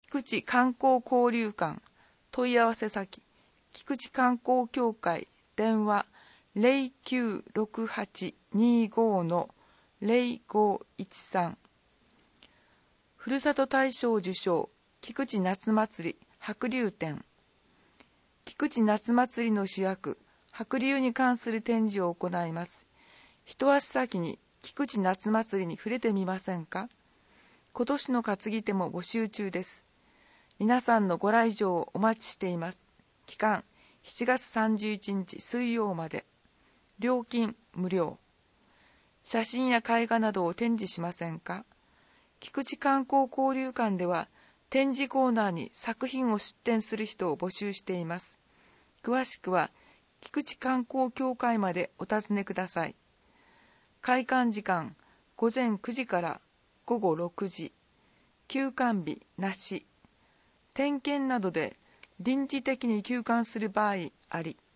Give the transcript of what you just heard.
菊池観光交流館問い合わせ先菊池観光協会電話 096825-0513 ふるさと大賞受賞菊池夏祭り白龍展菊池夏祭りの主役白龍に関する展示を行います。一足先に菊池夏祭りに触れてみませんか。今年の担ぎ手も募集中です。皆さんのご来場をお待ちしています。期間7月31日水曜まで。料金無料。写真や絵画などを展示しませんか。菊池観光交流館では展示コーナーに作品を出展する人を募集しています。詳しくは菊池観光協会までお尋ねください。開館時間午前9時から午後6時。休館日なし。点検などで臨時的に休館する場合あり。